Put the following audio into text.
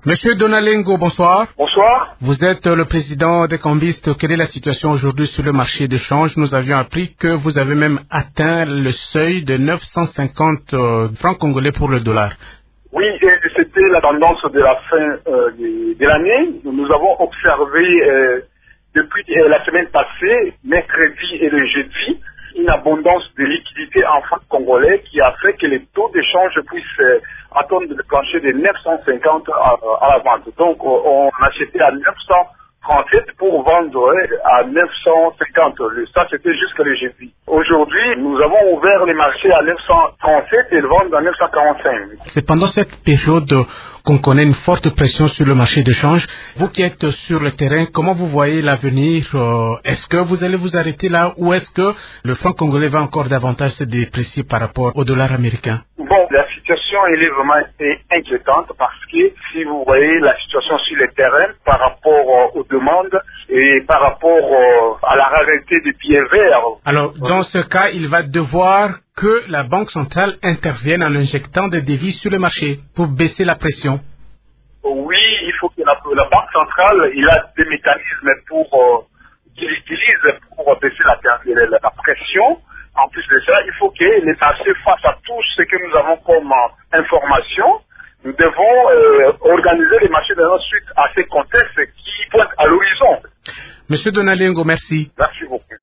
Monsieur Donalengo, bonsoir. Bonsoir. Vous êtes le président des cambistes. Quelle est la situation aujourd'hui sur le marché de change? Nous avions appris que vous avez même atteint le seuil de 950 francs congolais pour le dollar. Oui, c'était la tendance de la fin de l'année. Nous avons observé depuis la semaine passée, mercredi et le jeudi, une abondance de liquidités en francs congolais qui a fait que les taux d'échange puissent attendre le plancher de 950 à la vente. Donc on achetait à 937 pour vendre à 950. Ça c'était jusqu'à le jeudi. Aujourd'hui, nous avons ouvert les marchés à 937 et le vendre à 945. C'est pendant cette période qu'on connaît une forte pression sur le marché de change. Vous qui êtes sur le terrain, comment vous voyez l'avenir? Est-ce que vous allez vous arrêter là ou est-ce que le franc congolais va encore davantage se déprécier par rapport au dollar américain? Bon, la situation elle est vraiment inquiétante parce que si vous voyez la situation sur le terrain par rapport aux demandes et par rapport à la rareté des billets verts. Alors, dans ce cas, il va devoir que la Banque centrale intervienne en injectant des devises sur le marché pour baisser la pression. Oui, il faut que la Banque centrale, il a des mécanismes qu'il utilise pour baisser la pression. En plus de ça, il faut que les marchés face à tout ce que nous avons comme information. Nous devons organiser les marchés de notre suite à ces contextes qui pointent à l'horizon. Monsieur Donalengo, merci. Merci beaucoup.